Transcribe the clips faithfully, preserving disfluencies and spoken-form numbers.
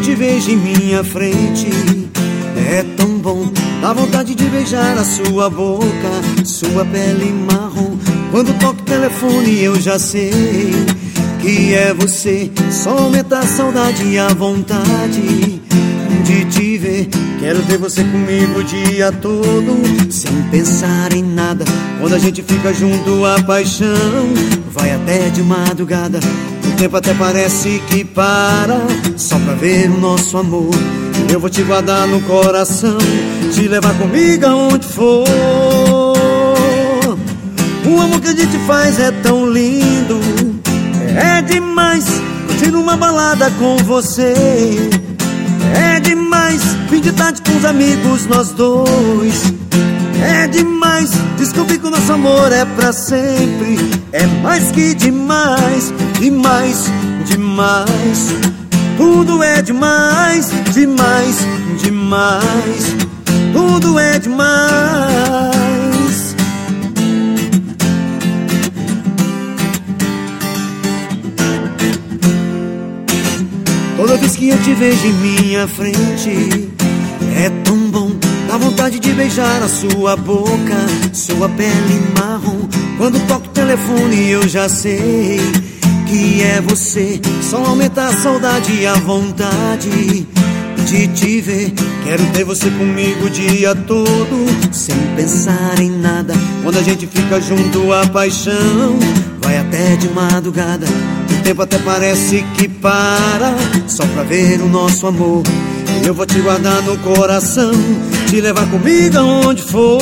te vejo em minha frente. É tão bom, dá vontade de beijar a sua boca, sua pele marrom. Quando toco o telefone eu já sei que é você. Só aumenta a saudade e a vontade de te ver. Quero ter você comigo o dia todo, sem pensar em nada. Quando a gente fica junto, a paixão vai até de madrugada. O tempo até parece que para, só pra ver o nosso amor. Eu vou te guardar no coração, te levar comigo aonde for. O amor que a gente faz é tão lindo, é demais curtir numa balada com você. É demais fim de tarde com os amigos nós dois. É demais descobrir que o nosso amor é pra sempre. É mais que demais, demais, demais. Tudo é demais, demais, demais. Tudo é demais. Toda vez que eu te vejo em minha frente, é tão bom, dá vontade de beijar a sua boca, sua pele marrom. Quando toco o telefone eu já sei que é você. Só aumenta a saudade e a vontade de te ver. Quero ter você comigo o dia todo, sem pensar em nada. Quando a gente fica junto, a paixão vai até de madrugada. O tempo até parece que para, só pra ver o nosso amor. E eu vou te guardar no coração, te levar comigo aonde for.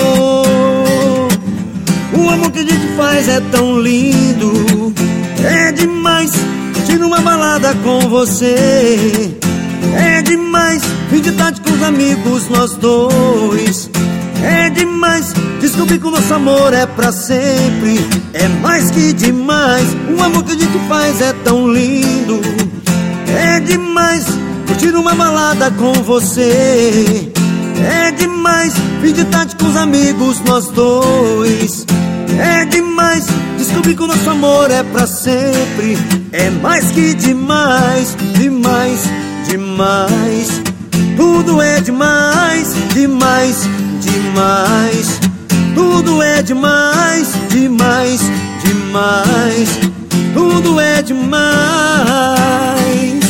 O amor que a gente faz é tão lindo, é demais curtir numa balada com você. É demais fim de tarde com os amigos nós dois. É demais descobrir que o nosso amor é pra sempre. É mais que demais, o amor que a gente faz é tão lindo. É demais curtir uma balada com você. É demais fim de tarde com os amigos nós dois. É demais descobrir que o nosso amor é pra sempre. É mais que demais, demais, demais. Tudo é demais, demais, demais. Tudo é demais, demais, demais. Tudo é demais.